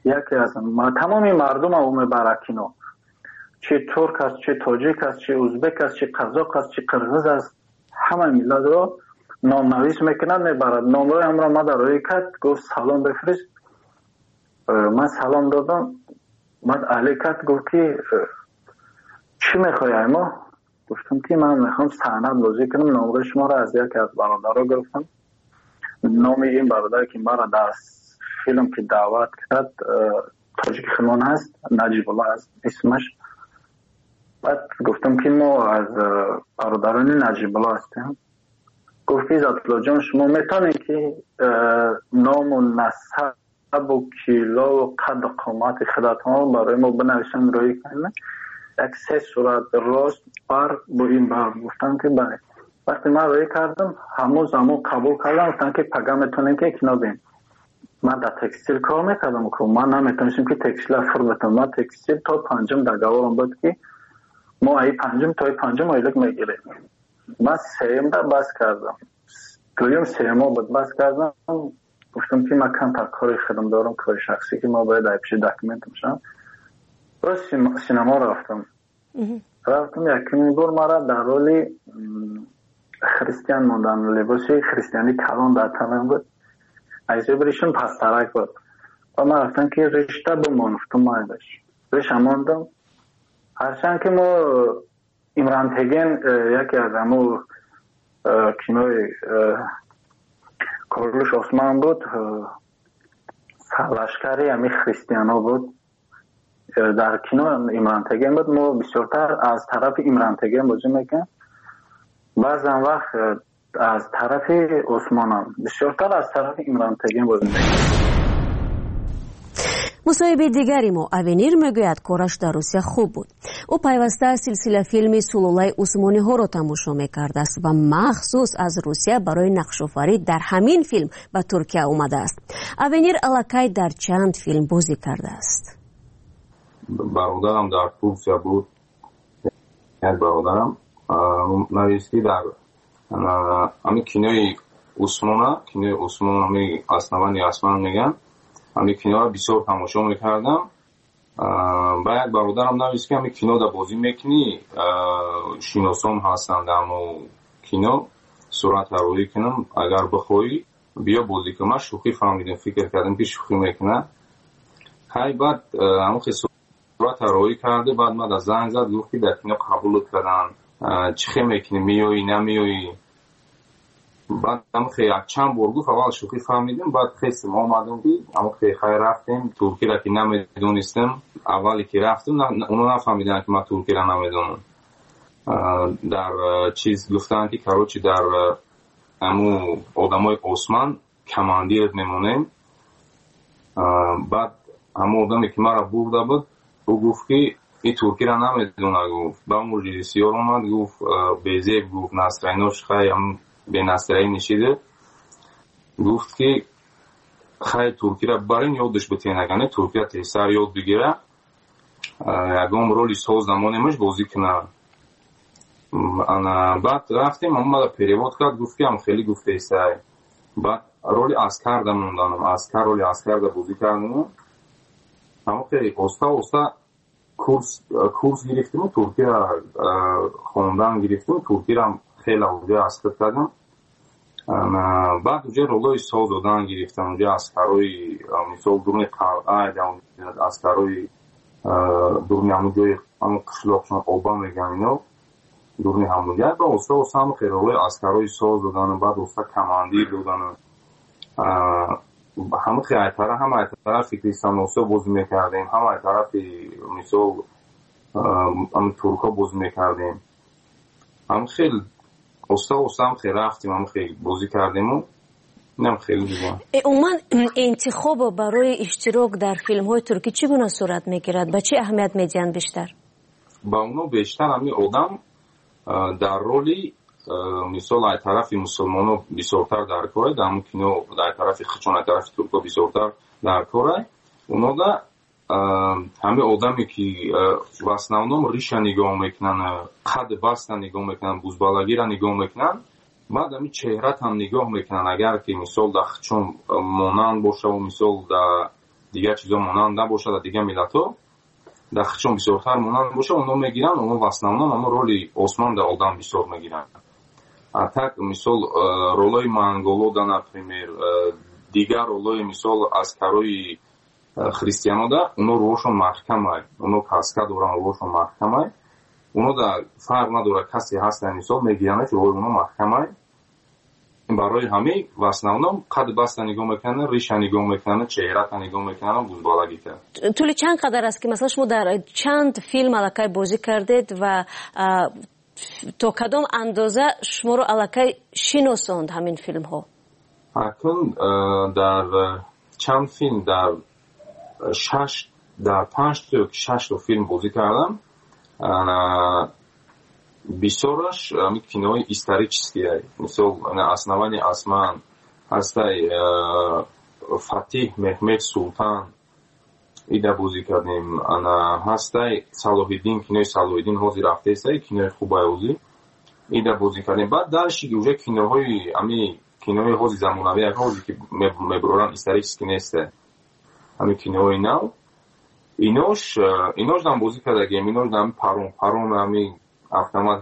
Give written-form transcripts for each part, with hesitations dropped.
یکی از تمامی مردم او میبره کینو، چه ترک است، چه تاجیک است، چه ازبک است، چه قزاق است، چه قرغیز است، همه ملت رو نام نویس میکنن میبرد. نامرای همراه ما در روی کرد، گفت سلام بفرست. من سلام دادم، بعد علی کرد گفت که چی میخوای؟ ما گفتم که من میخوام سند بازی کنم. نامرای شما را از یکی از برادرها گرفتم. نام این برادر که مرا در فیلم که دعوت کرد تاجیک خلمان هست، نجیب الله هست اسمش. بعد گفتم که ما از برادران نجیب الله هستیم. گفت که عزت‌الله جان شما میتونید که نام و نسب و کیلو و قد و قامت خودتان برای ما بنویسن روی کنید. یک 3 صورت راست بر با این بر. گفتم که بله. وقتی من روی کردم همون زمان قبول کردم. گفتم که پگه میتونید که کنار بین. من در تکستیل کار میکردم که من نمیتونستم که تکستیل فر بتونم. من تکستیل تا 5 در گوارم بود که ما ای 5 تا 5 ایلک میگیریم. من 3 در بس کردم. دویم 3 بود بس کردم. گفتم که من کم تا کاری خودم دارم، کار شخصی که ما باید ای پیش داکیومنت میشم. باز سینما رفتم یکی بار مرا در رول خریستیان موندن، لباسی خریستیانی کلان در تنم بود، ایزه بریشون پسترک بود و من رفتم که رشته بمانفتم. من رشته ماندم. هرچند که ما امران تگین یکی از همو کینوی کارلوش عثمان بود، سرلشکری همی خریستیان ها بود. در کینو امران تگین بود. ما بسیارتر از طرف امران تگین بازی میکنم، بعضا وقت از طرف عثمان هم، بسیارتر از طرف امران تگین بازی میکنم. مصاحبه دیگری ما авенир میگوید کارش در روسیه خوب بود. او پیوسته سلسله فیلم سلولای عثمانی ها را تماشا میکرده است و مخصوص از روسیه برای نقش‌آفرینی در همین فیلم به ترکیه اومده است. авенир الکی در چند فیلم بازی کرده است. برادرم در ترکیه بود. یک برادرم نویسی در همین کینوی عثمانه، کینوی عثمان همین اسنوانی اسمان میگن، همین کینو را بسیار تماشا میکردم. با یک برادرم نویسی که همین کینو در بازی میکنی شیناسان هستن در همون کینو صورت روی کنم، اگر بخوایی بیا بازی کنم. من شوخی فهمیدم، فکر کردم که شوخی میکنه. های بعد همون صورت روی کرده. بعد من در زنگ زد گفت که در کینو قبول کردن، چی میکنی، میایی نمیایی؟ بعد هم خیلی چند بار گفت اول شوخی فهمیدیم، بعد خیلی ما آمدیم اما خیلی رفتیم ترکی را که نمیدونستم. اولی که رفتیم اونا نفهمیدن که ما ترکی را نمیدونم. در چیز گفتن که کاروچی در همون آدمای عثمان کماندیر میمونیم. بعد همون آدمی که ما را برده بود او گفت که این ترکی را نمیدونه. گفت با اون رژیسور اومد گفت بیزیب گفت نصرینوش خیلی هم به نصرین نشیده. گفت که خیلی ترکی را برین یادش بتینگانه، ترکی را تیسر یاد بگیره، یکم رولی ساز زمانیمش بازی کنه. بعد رفتیم اما مالا پریواد کرد گفت که هم خیلی گفته ایسته. بعد رولی اسکر دا موندانم، اسکر رولی اسکر دا بازی کردم. اما خیلی استا کورس گرفتیم و ترکی را خوندن گرفتیم، ترکی را خیلی اونجا اسکر کردم. بعد اونجا رولای ساز دادن گرفتم، اونجا اسکرهای مثال دورنی قلعه، اسکرهای دورنی همونجای همون قشلاقشان آبا میگن اینا، دورنی همونجا با استا هم خیلی رولای اسکرهای ساز دادن. بعد استا کماندیر دادن. همه خیلی طرف هم طرف کریستیان اوسا بازی میکردیم، هم طرف مثال هم ترکا بازی میکردیم. هم خیلی استا هم خیلی رفتیم، هم خیلی بازی کردیم و نم خیلی دیگه. عموما انتخاب برای اشتراک در فیلم های ترکی چگونه صورت میگیرد؟ به چه اهمیت میدین بیشتر؟ با اونو بیشتر همین آدم در رولی مثال ای طرف مسلمانو بسیارتر در کاره، در همون کینو در طرف خچون ای طرف ترکا بسیارتر در کاره. اونا دا همه آدمی که واسناونام ریشا نگاه میکنن، قد بست نگاه میکنن، بوزبالگی را نگاه میکنن، بعد همین چهرت هم نگاه میکنن. اگر که مثال در خچون مانند باشه و مثال در دیگر چیزا مانند نباشد، دیگر ملت‌ها در خودشون بسیارتر مانند باشه، اونا میگیرن، اونا в основном اما роли осман در آدم بسیار میگیرن. так مثال ролой монголода, например, دیگر ролой مثال аскарои христианода, اونا روشون محکمه، اونا کاسکا دوران روشون محکمه، اونا در فرق نداره کسی هستن مثال میگیرنش روی اونا محکمه. برای همه в основном قد بسته نگاه میکنه، ریش نگاه میکنه، چهره نگاه میکنه، بزبالگی کرد. طول چند قدر است که مثلا شما در چند فیلم الکی بازی کردید و تا کدام اندازه شما رو الکی شناساند همین فیلم ها؟ اکنون در چند فیلم در 5 تا 6 تا فیلم بازی کردم. بسیارش кинои исторические. مثال основание осман ҳастай фатиҳ меҳмед султан ида бозӣ кардем. ана ҳастай салоҳиддин, кинои салоҳиддин ҳозир рафтаистай кинои хубай ҳозир ида бозӣ кардем. баъд даршиги уже киноҳои ами кинои ҳозир замонавия ҳозир ки мебуроран исторически несте, ами кинои нав инош дам бозӣ кардагем. инош дам парон ами автомат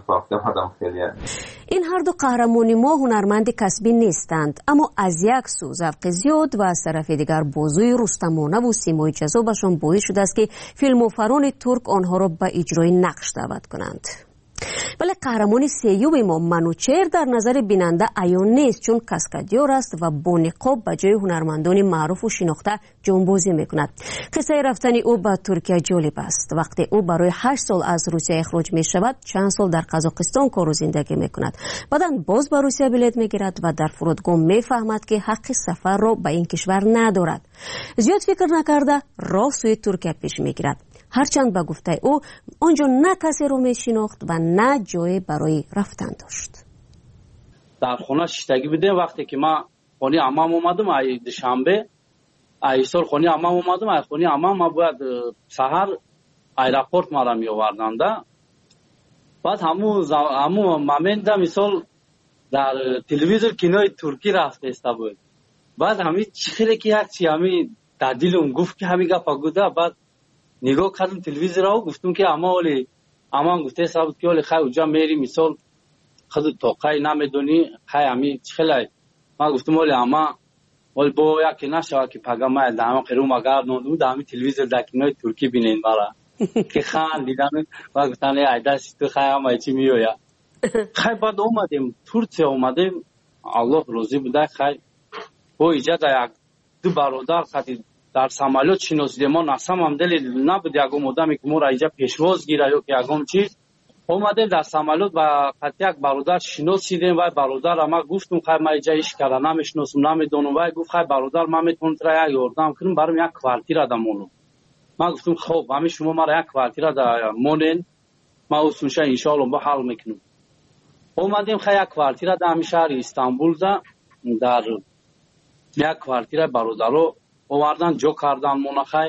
این هر دو قهرمان ما هنرمند کسبی نیستند، اما از یک سو ذوق زیاد و از طرف دیگر بازوی رستمانه و سیمای جذابشان باعث شده است که فیلموفران ترک آنها را به اجرای نقش دعوت کنند. ولی قهرمان سیوم ما منوچهر در نظر بیننده عیان نیست، چون کاسکادیور است و با نقاب به جای هنرمندان معروف و شناخته جانبازی میکند. قصه رفتن او به ترکیه جالب است. وقتی او برای 8 سال از روسیه اخراج می شود، چند سال در قزاقستان کار و زندگی میکند. بعدا باز به روسیه بلیط میگیرد و در فرودگاه میفهمد که حق سفر را به این کشور ندارد. زیاد فکر نکرده راه سوی ترکیه پیش میگیرد. هرچند به گفته او آنجا نه کسی رو میشناخت و نه جای برای رفتن داشت. در خونه شیشتگی بودیم. وقتی که ما خونه عمام اومدم ای دوشنبه ایسال خونه عمام اومدم، ای خونه عمام ما باید سحر ایرپورت ما را می آوردند. بعد همون مومنت مثال در تلویزیون کینوی ترکی رفته است بود. بعد همین خیلی که یک چی همین در دلم گفت که همین گپ گفته. بعد نگاه کردم تلویزیون را، گفتم که اما گفته صاحب که ولی خیلی اونجا میری مثال خود توقعی نمیدونی خیلی همین خیلی. ما گفتم ولی اما ولی با یکی نشود که پیغمبر دامن قروم اگر نودم دامی تلویزیون دکینای ترکی بینین برا که خان دیدم. ما گفتم ای دست تو خیلی ما چی میویا. خیلی بعد اومدیم ترکیه، اومدیم الله روزی بوده. خیلی با ایجاد یک دو برادر خاطر در سامالوت شناسیدیم. ما نسام هم دلی نبود یکم آدمی که ما را اینجا پیشواز گیره یا که یکم چیز. اومدیم در سامالوت و خاطر یک برادر شناسیدیم و برادر ما گفتم خیلی ما اینجا ایش کردم نمیشناسم نمیدونم و گفت خیلی برادر ما میتونم ترا یک یاردم کنم برام یک کوارتیر دامونم. ما گفتم خب همین شما ما را یک کوارتیر دامونین، ما اصلا ان شاء الله با حل میکنم. اومدیم خیلی یک کوارتیر دام شهر استانبول در یک کوارتیر برادرو آوردن جو کردن منخای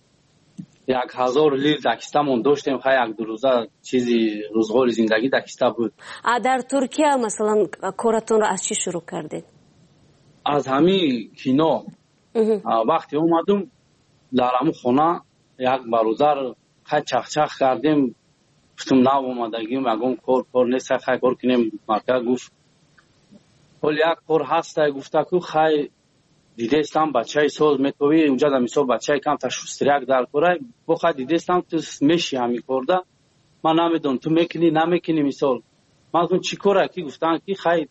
1000 لیر دکستمون داشتیم. خیلی یک دو روزه چیزی روزگار زندگی دکسته بود. در ترکیه مثلا کارتون رو از چی شروع کردید؟ از همین کینو. وقتی اومدم در همون خونه یک برادر خیلی چخچخ کردیم. گفتم نه اومدگیم اگم کار نیست خیلی کار کنیم. مرکز گفت ولی یک کار هست. گفته که خیلی دیدستم بچه سوز میتوی اونجا در مثال بچه کم تا شستریک در کاره بخواه دیدستم تو میشی همی کرده. من نمیدونم تو میکنی نمیکنی مثال. من گفتم چی کاره که گفتن که خیلی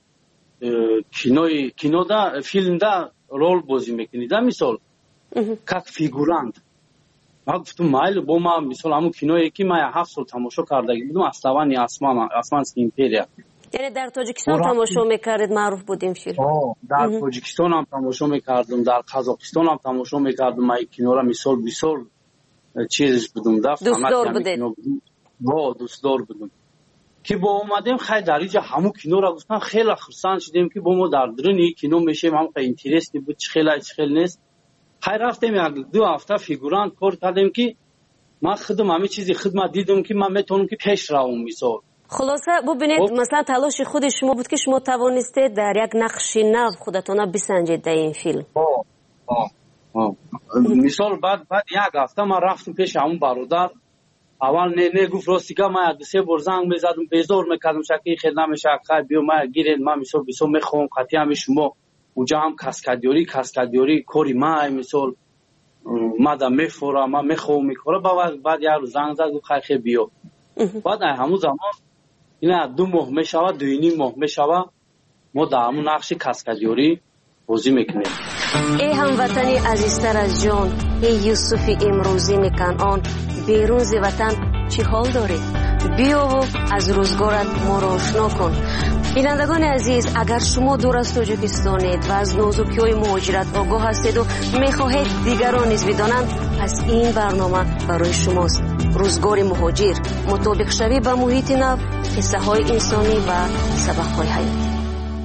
کینو دا فیلم دا رول بازی میکنی دا مثال کت فیگورند. من گفتم مایل با ما مثال همون کینوی که من 7 سال تماشا کرده بودم اسلوانی اسمان ایمپریا. یعنی در تاجیکستان تماشا میکردید؟ معروف بود این فیلم؟ در تاجیکستان هم تماشا میکردم، در قزاقستان هم تماشا میکردم. من کینو را مثال بسیار چیزش بودم. دوستدار بودید؟ دوستدار بودم. که با اومدیم خیلی در اینجا همون کینو را گفتن خیلی خرسند شدیم که با ما در درون کینو میشیم. هم خیلی اینترستی بود خیلی نیست. خیلی رفتیم یک 2 هفته فیگوران کار کردیم که من خودم همه چیزی خدمت دیدم که من میتونم که پیش روم مثال. خلاصه ببینید مثلا تلاش خود شما بود که شما توانستید در یک نقش نو خودتون بسنجید در این فیلم. мисол баъд як ҳафта ман рафтам пеши ҳамун бародар. аввал не гуфт ростига ман ду се бор занг мезадам, безор мекардам, шаки хел намешавад, хай биё ман гиред, ман мисол бисёр мехоҳам қатъиями шумо уҷа ҳам каскадёрӣ кори ман мисол мада мефора, ман мехоҳам мекора. баъд як рӯз занг зад гуфт хай хел биё. баъд ҳамун замон ина 2 моҳ мешавад, 2.5 моҳ мешавад, мо дар ҳамун нақши каскадёрӣ бозӣ мекунем. ای هموطنی عزیزتر از جان، ای یوسف امروزی میکنان، بیرون ز وطن چی حال داری؟ بیا و از روزگارت ما را آشنا کن. بینندگان عزیز، اگر شما دور از تاجیکستانید و از نازکی‌های مهاجرت آگاه هستید و میخواهید دیگران نیز بدانند، پس این برنامه برای شماست. روزگار مهاجر، مطابق شوی با محیط نو، قصه‌های انسانی و سبق‌های حیاتی.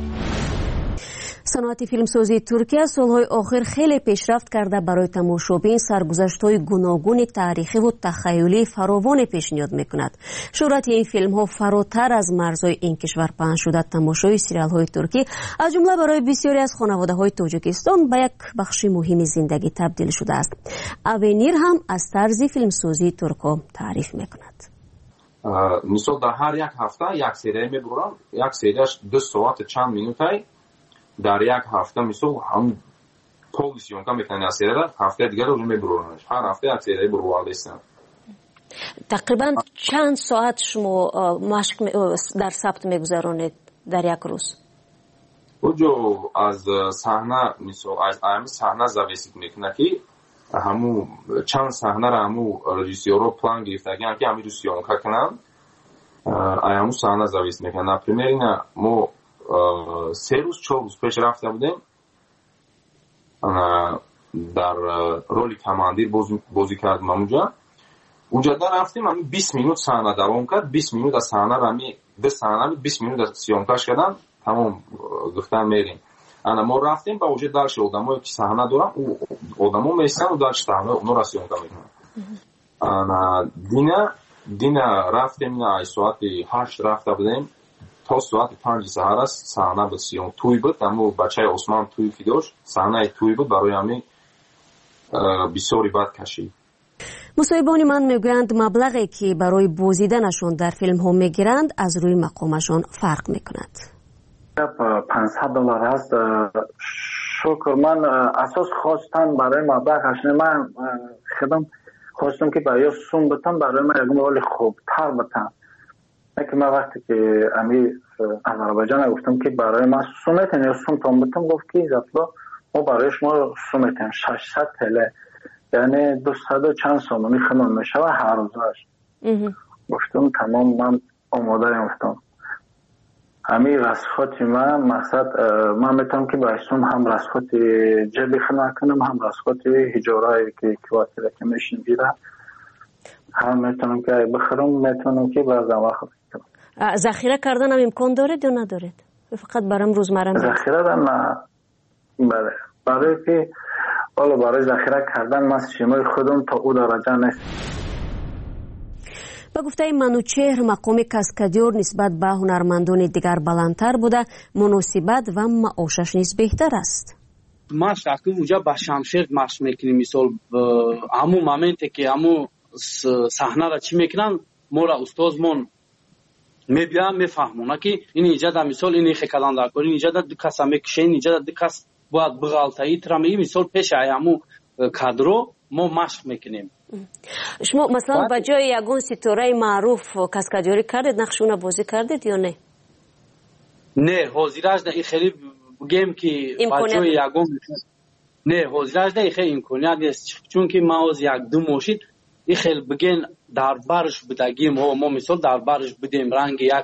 صنعت فیلمسازی ترکیه سالهای آخر خیلی پیشرفت کرده. برای تماشابین سرگذشت‌های گوناگون تاریخی و تخیلی فراوان پیشنهاد می‌کند. شهرت این فیلم‌ها فراتر از مرزهای این کشور پهن شده. تماشای سریال‌های ترکی از جمله برای بسیاری از خانواده‌های تاجیکستان به یک بخش مهم زندگی تبدیل شده است. اونیر هم از طرز فیلمسازی ترک‌ها تعریف می‌کند. مثلا در هر یک هفته یک سری می‌برم، یک سریش 2 ساعت چند مینوتی. در یک هفته مثل هم پولیسیون که میکنن از سریال هفته دیگر رو میبرونش. هر هفته یک سریال برواله هستن. تقریبا چند ساعت شما مشق در ثبت میگذرونید در یک روز؟ اوجو از صحنه مثل از اهم صحنه زاویسید میکنه که همو چند صحنه را همو رژیسورو پلان گرفتگی که همین رژیسورون که کنن همو صحنه زاویسید میکنن. نپریمیر اینا ما 3 روز 4 روز پیش رفته بودیم در رولی کماندیر بازی کردم. اونجا در رفتیم همین 20 minut صحنه دوام کرد. 20 minut از صحنه را می 2 صحنه 20 minut از سیامکاش کردن تمام گفتن میریم. انا ما رفتیم با وجود دارش آدمایی که صحنه دارن او آدما میسن و دارش صحنه اونو را سیامکا میکنن. انا دینا رفتیم نه ساعت 8 رفته بودیم تا ساعت 5 سحر است صحنه بسیار توی بود. اما بچه عثمان توی که داشت صحنه توی بود برای همین بسیاری بد کشید. مصاحبان من میگویند مبلغی که برای بازدیدنشان در فیلم ها میگیرند از روی مقامشان فرق میکند. $500 است. شکر من اساس خواستم برای مبلغش من خودم خواستم که برای سوم بتم برای من یک مال خوبتر بتم. که من وقتی که امی آذربایجان گفتم که برای من سومتن یا سوم تام بتم گفت که زفلا ما برای شما سومتن 600 تله یعنی 200 و چند سومانی خمون میشه هر روزش. گفتم تمام من آماده گفتم امی رسخاتی من مقصد من میتونم که برای سوم هم رسخات جبی خدمت کنم هم رسخات هجارهایی که کواتیره که میشین بیره هم میتونم که بخرم میتونم که بعضا وقت ذخیره کردن هم امکان دارید یا ندارید؟ فقط برام روزمره ذخیره نه. بله برای که حالا برای ذخیره کردن من شیمای خودم تا او درجه نیست. به گفته منوچهر مقام کاسکادور نسبت به هنرمندان دیگر بلندتر بوده، مناسبت و معاشش نیز بهتر است. ما شاکی اونجا با شمشیر مشق میکنیم. مثال همون مومنتی که همون صحنه را چی میکنن ما را استادمون میبینن میفهمونه که این اینجا در مثال این خیکلان در کاری اینجا در دو کس هم میکشین اینجا در دو کس باید بغالتایی ترمی مثال پیش همون کادرو ما مشق میکنیم. شما مثلا با جای یگون ستاره معروف کاسکادوری کردید نقشونه بازی کردید یا نه؟ نه حاضرش نه خیلی بگیم که با جای یگون نه حاضرش نه خیلی امکانیت نیست چون که ما از یک دو ماشین این خیلی بگین در برش بدگیم ما مثال در برش بدیم رنگ یک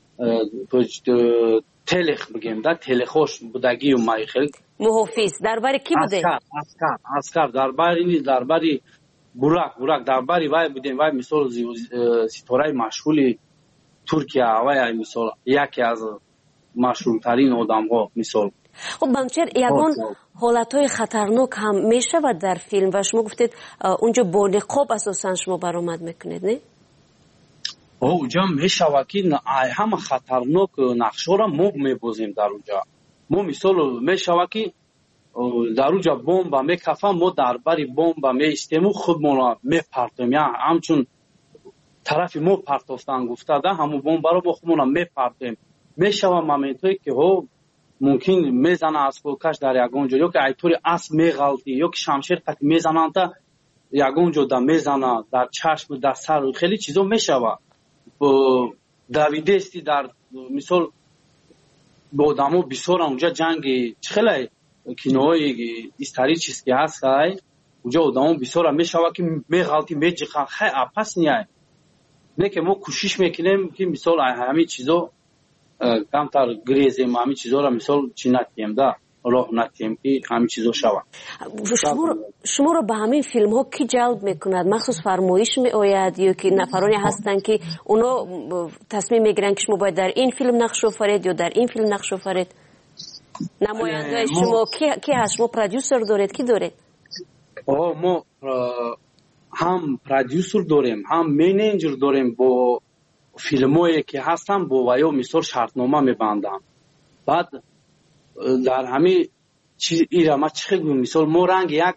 تلخ بگیم در تلخوش بدگیم ما خیلی محافظ درباره کی بوده؟ اسکر درباره براک درباره وای بودیم وای مثال ستاره مشهوری ترکیه وای مثال یکی از مشهورترین آدم‌ها مثال. خب بمچر یگان حالتهای خطرناک هم میشود در فیلم و شما گفتید اونجا با نقاب اساسا شما برآمد میکنید نه؟ اونجا میشود که همه خطرناک نقشا را ما میبازیم در اونجا. ما مثال میشود که дар уҷа бомба мекафам, мо дар бари бомба меистему, худмонро мепартем, я ҳамчун тарафи мо партофтан гуфтада ҳамун бомбаро мо худмонро мепартем. Мешава моментое ки мумкин мезана асколкаш дар ягон ҷо, ё ки айтори асп меғалти, ё ки шамшер қати мезананда ягон ҷода мезана, дар чашм, дар сар, хеле чизо мешава. давидести дар мисол бо одамо бисёра унҷа ҷанги хеле киноҳои исторически ҳаст, унҷа одамо бисёра мешава ки меғалти меҷиқа, хай опасния. Неке мо кӯшиш мекунем ки мисол ҳамин чизо камтар грезем, ҳамин чизоро мисол чӣ натием да, роҳ натием ки ҳамин чизо шавад. шуморо ба ҳамин филмҳо кӣ ҷалб мекунад? махсус фармоиш меояд ё ки нафароне ҳастанд ки оно тасмим мегиранд ки шумо бояд дар ин филм нақш офаред ё дар ин филм нақш офаред? намояндаи шумо ки ҳаст? шумо продюсер доред, ки доред? мо ҳам продюсер дорем, ҳам менеҷер дорем. Бо филмое ки ҳастанд бо ваё мисол шартнома мебандам. баъд дар ҳамин ира ма чӣ хел гӯям, мисол мо ранги як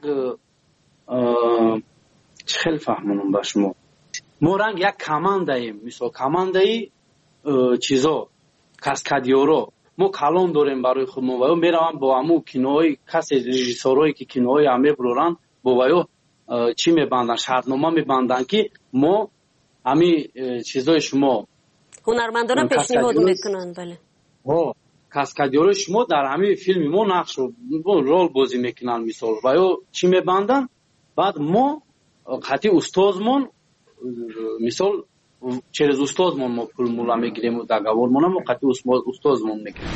чӣ хел фаҳмонам ба шумо, мо ранги як командаем, мисол командаи чизо каскадёро мо калон дорем барои худмон. ваё меравам бо ҳамун киноҳои касе режиссёрое ки киноҳои ҳам мебуроранд, бо ваё чӣ мебанданд, шартнома мебанданд ки мо ҳамин чизои шумо ҳунармандона пешниҳод мекунанд. бале каскадёрои шумо дар ҳамин филми мо нақш рол бозӣ мекунанд мисол. ваё чӣ мебанданд? баъд мо қати устозмон мисол через устозмон мо пул мула мегирем, договормона мо қати устозмон мегирем.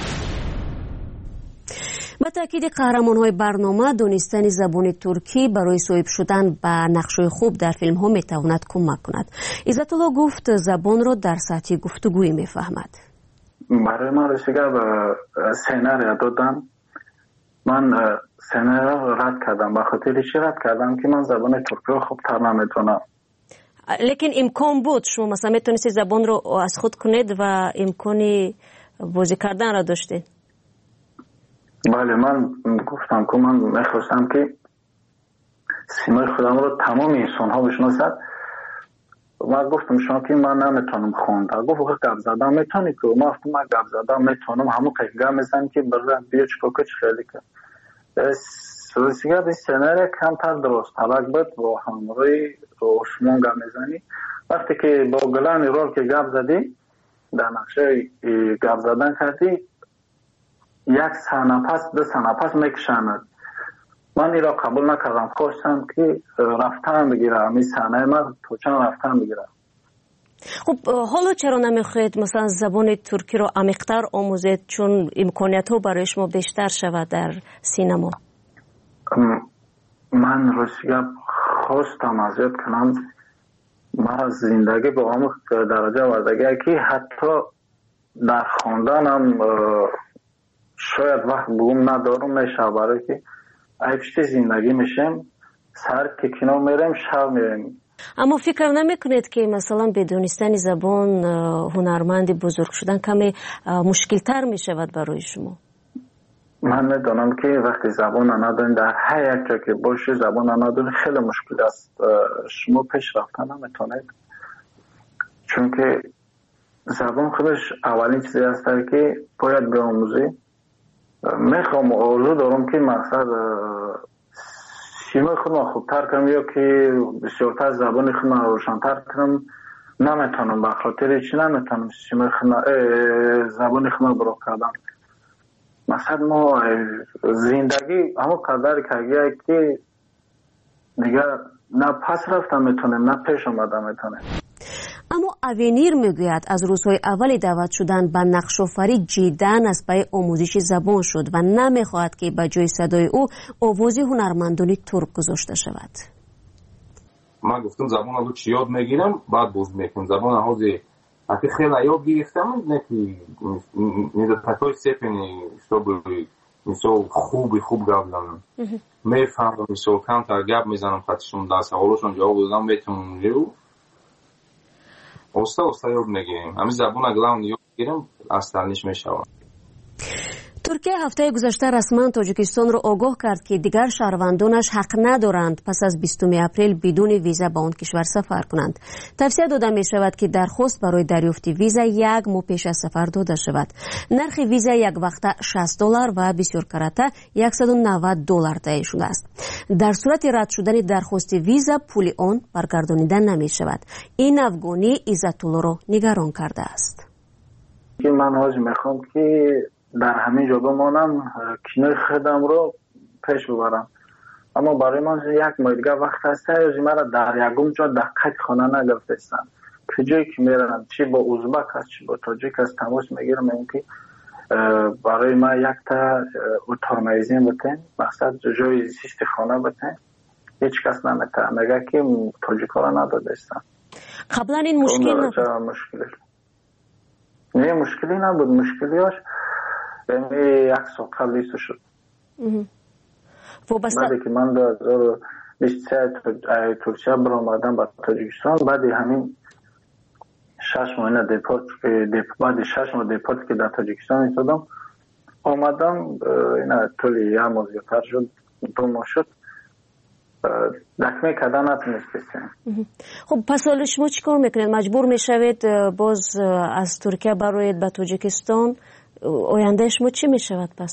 ба таъкиди қаҳрамонҳои барнома, донистани забони туркӣ барои соҳиб шудан ба нақшҳои хуб дар филмҳо метавонад кӯмак кунад. Иззатулло гуфт забонро дар сатҳи гуфтугӯӣ мефаҳмад. برای من رسیده به سیناریا دادن. من سیناریا رد کردم. به خاطر چی رد کردم که من زبان ترکی رو خوبتر نمیتونم. لیکن امکان بود شما مثلا میتونستید زبان رو از خود کنید و امکانی بازی کردن را داشتید؟ بله، من گفتم که من میخواستم که سیمای خودم رو تمام انسان ها بشناسد. من گفتم شما که من نمیتونم خوندم. گفت گپ زدن میتونی که؟ من گفتم من گپ زدن میتونم، همون قیقه میزنم که برای بیا چکوکچ خیلی که سوزیگه به سیناره کمتر درست طلق بود و همروی عثمان گپ میزنی. وقتی که با گلان رول که گپ زدی در نقشه گپ زدن کردی، یک سنه پس دو سنه پس میکشند. من این را قبول نکردم. خواستم که رفتن بگیرم، این صحنه من تو چند رفتن بگیرم. خب حالا چرا نمیخواید مثلا زبان ترکی رو عمیق‌تر آموزید، چون امکانیت ها برای شما بیشتر شود در سینما؟ من روسیه خواستم ازیاد کنم. من از زندگی به عمق درجه وردگی که حتی در خواندنم شاید وقت بگم ندارم میشه، برای که ایفشتی زندگی میشم، سر که کنار میرم شب میرم. اما فکر نمیکنید که مثلا به دانستن زبان هنرمند بزرگ شدن کمی مشکل تر میشود برای شما؟ من میدونم که وقتی زبان ندارین در هر یک جا که باشی زبان ندارین خیلی مشکل است. شما پیش رفتن نمیتونید، چون که زبان خودش اولین چیزی است که باید بیاموزی. میخوام آرزو دارم که مقصد سیمای خودم خوبتر کنم یا که بسیارتر زبان خودم روشنتر کنم. نمیتونم، به خاطر چی نمیتونم سیمای خودم زبان خودم برو کردم. مثلا ما زندگی همون قدر کردیم که دیگه نه پس رفتم میتونم نه پیش آمدم میتونم. اما اونیر میگوید از روزهای اول دعوت شدن به نقش‌آفری جداً از پای آموزش زبان شد و نمیخواهد که به جای صدای او آواز هنرمندان ترک گذاشته شود. من گفتم زبان رو چی یاد میگیرم بعد باز میکنم زبان حوزه حتی خیلی یاد گرفتم نکی نیدتاکای سپنی مثل خوب گپ زنم میفهمم، مثل کمتر گپ میزنم خطشون در سوالشون جواب دادم میتونم رو اوستا یاد میگیریم. همین زبان اگه یاد گیرم اصلنیش میشوم. туркия ҳафтаи гузашта расман тоҷикистонро огоҳ кард ки дигар шаҳрвандонаш ҳақ надоранд пас аз 20 апрел бидуни виза ба он кишвар сафар кунанд. Тавсия дода мешавад ки дархост барои дарёфти виза 1 моҳ пеш аз сафар дода шавад. нархи виза яквақта $60 ва бисёркарата $190 таъин шудааст. дар сурати рад шудани дархости виза пули он баргардонида намешавад. ин афғонӣ иззатуллоро нигарон кардааст. ман ҳозир мехоҳам ки дар ҳамин ҷо бимонам, кинои худамро пеш бибарам, аммо барои ман як моҳ дига вақт ҳаст, мара дар ягон ҷо даққат хона нагирифтаистанд. куҷое ки мерам, чи бо узбак аст, чи бо тоҷик аст, тамос мегирам ки барои ман якта утормайзин битен, мақсад ҷои зисти хона битен. ҳеҷ кас наметавонад мега ки тоҷикоро надодаистанд. қаблан ин мушкил не мушкилӣ набуд, мушкилиаш як сол қабли шуд. баъде ки ман 2023 туркия биромадам ба тоҷикистон, баъди ҳамин 6 моҳина баъди 6 моҳ депорт ки дар тоҷикистон истодам, омадам, тӯли як моҳ зиёдтар шуд, 2 моҳ шуд, дакме карда натунистем. хуб, пас ҳоли шумо чӣ кор мекунед? маҷбур мешавед боз аз Туркия бароед ба Тоҷикистон? ояндаи шумо чӣ мешавад пас?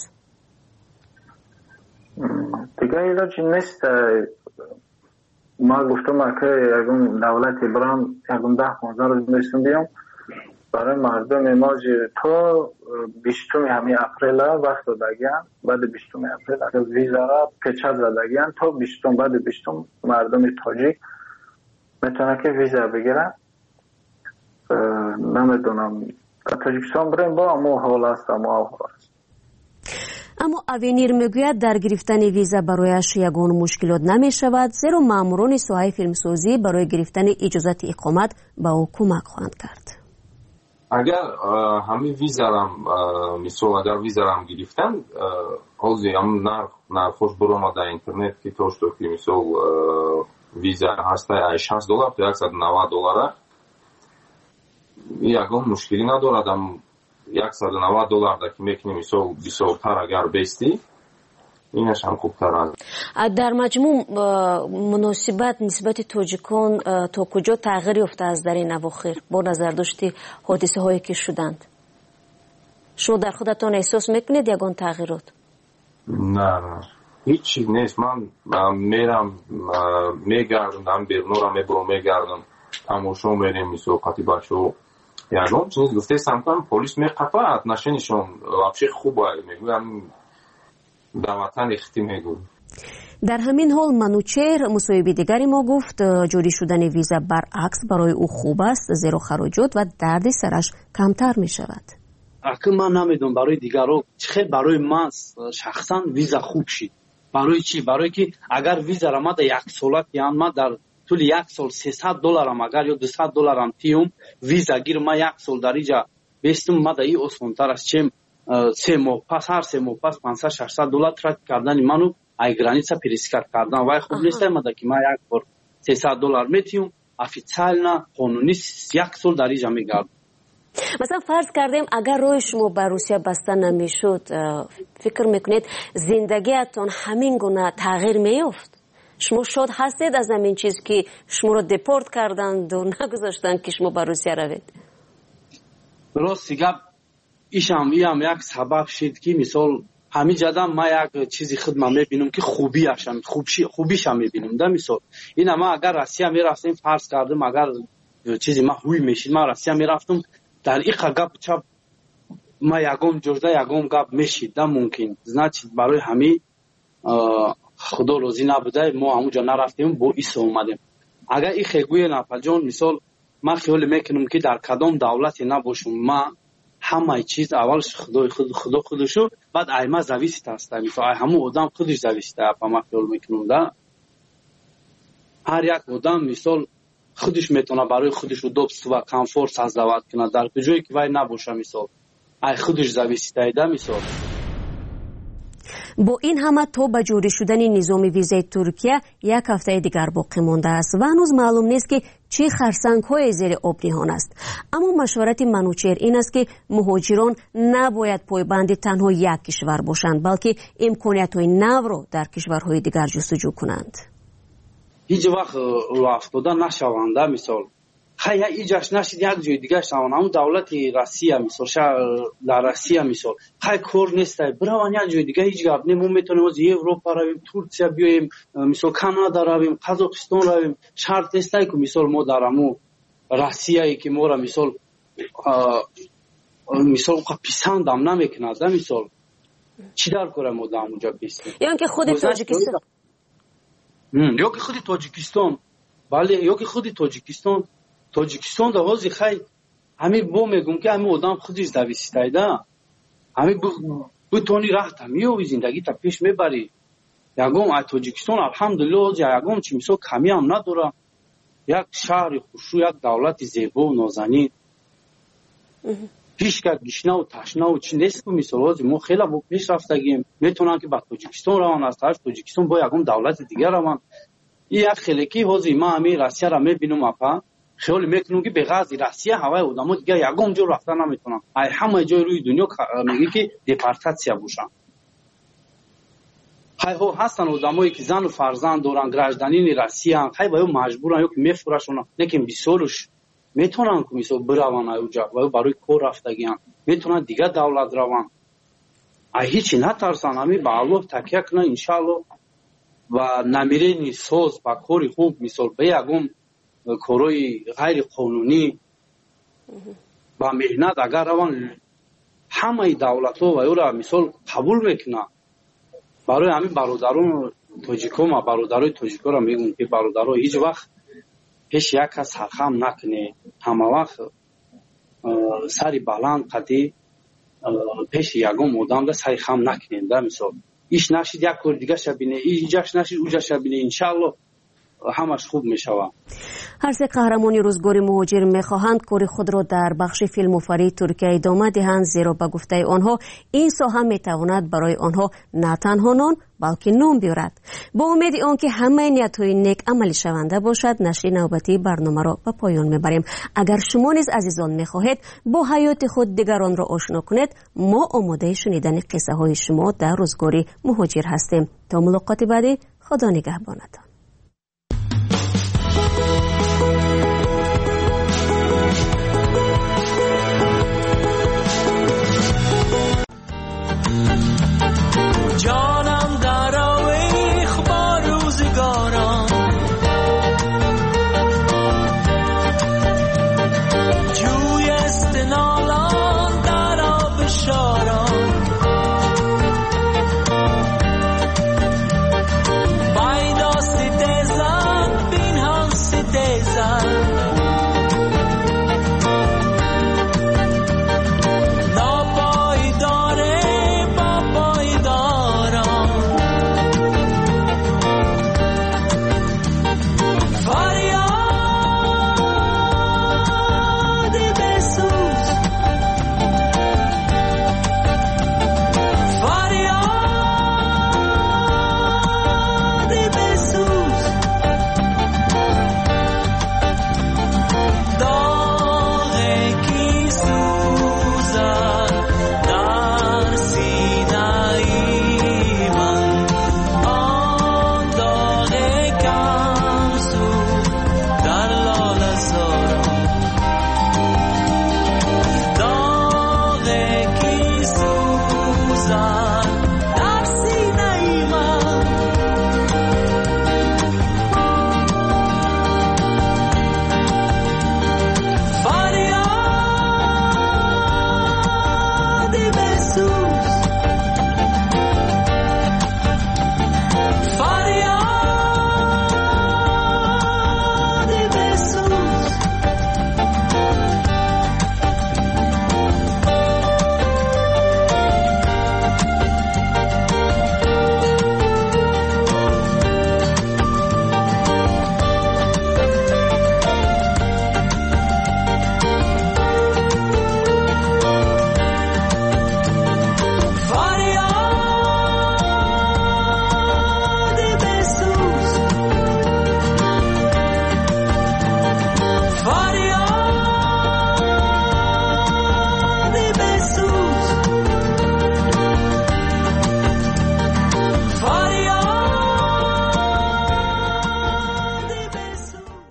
дига илоҷи нест. ман гуфтам ки ягон давлати бирам ягон 10-15 рӯз мешин биём барои мардуми моҷи то 20 ҳамин апрела вақт додагиян. баъди 20 апрел агар визара печат задагиян, то 20 баъди 20 мардуми тоҷик метавонад ки виза бигирад. намедонам ба тоҷикистон бирем, бо аммо ҳол аст, аммо ҳол аст. аммо авенир мегӯяд дар гирифтани виза барояш ягон мушкилот намешавад, зеро маъмурони соҳаи филмсозӣ барои гирифтани иҷозати иқомат ба ӯ кӯмак хоҳанд кард. агар ҳамин визарам мисол агар визарам гирифтан, ҳозир ҳамин нархош биромад дар интернет ки тошто ки мисол виза ҳастай $60 то $190, ягон мушкилӣ надорад. $190 ки мекунӣ мисол бисёртар агар бести, инаш ҳам хубтар аст. дар маҷмӯъ муносибат нисбати тоҷикон то куҷо тағйир ёфтааст дар ин авохир бо назардошти ҳодисаҳое ки шуданд? шумо дар худатон эҳсос мекунед ягон тағйирот? не ҳеҷ чиз нест. ман мерам мегардам, бернора мебурам, мегардам тамошо мерем, мисол қатибашо ягон чиз гуфтаистам кам полис меқафад отношенияшон вообще хуб аст, мегӯям дар ватан ихтӣ мегӯям. дар ҳамин ҳол манучер мусоҳиби дигари мо гуфт ҷорӣ шудани виза баръакс барои ӯ хуб аст, зеро хароҷот ва дарди сараш камтар мешавад. ман намедонам барои дигарҳо чӣ хел, барои ман шахсан виза хуб шид. барои чӣ? барое ки агар визара ма дар як солат яън ма дар тӯли як сол $300 агар ё $200 тиём виза гир, ма як сол дар иҷа бестум, ма дар и осонтар аст, чем 3 моҳ пас, ҳар 3 моҳ пас $500-600 трат кардани ману ай граница пересекат кардан. вай хуб нест мада ки ма як бор $300 метиём официально қонунӣ 1 сол дар иҷа мегардам. масалан фарз кардем агар роҳи шумо ба Русия баста намешуд, фикр мекунед зиндагиатон ҳамин гуна тағйир меёфт? шумо шод ҳастед аз ҳамин чиз ки шуморо депорт карданду нагузоштанд ки шумо ба Русия равед? рости гап ишам як сабаб шид ки мисол ҳамиҷада ма як чизи худма мебинам ки хубиша мебинам. да мисол ина ма агар Россия мерафтем, фарз кардем агар чизи ма ҳуй мешид, ма Россия мерафтам, дар иқа гап чап ма ягон ҷода ягон гап мешид. да мумкин значит барои ҳами худо розӣ набуда мо ҳамуҷа нарафтем, бо исо омадем. агар и хегӯе напаҷон, мисол ма хиёле мекунам ки дар кадом давлате набошам, ма ҳамаи чиз аввалш худо худушу, баъд ай ма зависит аста. мисол ай ҳамун одам худаш зависит аст, ма хиёл мекунам. да ҳар як одам мисол худаш метавонад барои худаш удобство ва комфорт создавад кунад дар куҷое ки вай набоша. мисол ай худаш зависит аст. да мисол با این همه تا به جوری شدن نظام ویزای ترکیه یک هفته دیگر باقی مانده است و هنوز معلوم نیست که چه خرسنگ‌های زیر آب نهان است. اما مشورت منوچهر این است که مهاجران نباید پایبند تنها یک کشور باشند، بلکه امکانیت‌های نو را در کشورهای دیگر جستجو کنند. هیچ وقت افتاده نشوند. مثال خیلی ایجاش نشید یک جای دیگه شوند. همون دولت روسیه مثال در روسیه مثال خیلی کار نیست بروان یک جای دیگه هیچ گپ نیم. ما میتونیم از اروپا رویم، ترکیه بیایم، مثال کانادا رویم، قزاقستان رویم. شرط نیست که مثال ما در همون روسیه که ما را مثال پسند هم نمیکند. مثال چی در کاره ما در اونجا بیستیم؟ یا که خود تاجیکستان یا که خود تاجیکستان بله یا که خود تاجیکستان در حوزه خیلی همین با میگم که همین آدم خودش دویستایده همین بتونی راحت همیو زندگی تا پیش میبری. یکم تاجیکستان الحمدلله یکم چی مثال کمی هم نداره. یک شهر خوشو، یک دولت زیبا و نازنین، پیش که گشنه و تشنه و چی نیست که مثال ما خیلی با پیش رفتگیم. میتونن که با تاجیکستان روان است، تاجیکستان با یکم دولت دیگر روان. یک خیلی که حوزه ما همین روسیه را میبینم اپا خیلی میکنم که به غازی روسیه هوای آدم‌ها دیگه یکم جور رفتن نمیتونن. همه جای روی دنیا میگه که دپارتاسیا باشن. ها هستن آدمایی که زن و فرزند دارن، گراجدانین روسیه ان، خیلی باید مجبورن یا که میفروشن لیکن بیسورش میتونن که مثلا بروان اونجا و برای کار رفتگیان میتونن دیگه دولت روان. هیچ نترسن، همین به الله تکیه کنن ان شاء الله و نمیرین سوز با کاری خوب مثال به یکم کارهای غیر قانونی با مهنت اگر روان همه دولت‌ها و او را مثال قبول میکنن. برای همین برادران تاجیکا ما برادرای تاجیکا را میگم که برادرها هیچ وقت پیش یک کس سرخم نکنه. همه وقت سری بلند قدی پیش یکم آدم را سری خم نکنین. در مثال ایش نشید یک کار دیگه شبینه، ایجاش نشید اوجا شبینه، انشالله همش خوب میشود. هر سه قهرمانی روزگار مهاجر میخواهند کار خود را در بخش فیلم‌آفرینی ترکیه ادامه دهند، زیرا به گفته آنها این ساحه میتواند برای آنها نه تنها نان بلکه نام بیارد. با امید آنکه همه نیت‌های نیک عملی شونده باشد، نشر نوبتی برنامه را به پایان میبریم. اگر شما نیز عزیزان میخواهید با حیات خود دیگران را آشنا کنید، ما آماده شنیدن قصه های شما در روزگار مهاجر هستیم. تا ملاقات بعدی، خدا نگهبانتان. جانم در آویخ با روزگارم، جوی استنالان در آب شارم، بایدا ستیزن بین هم ستیزن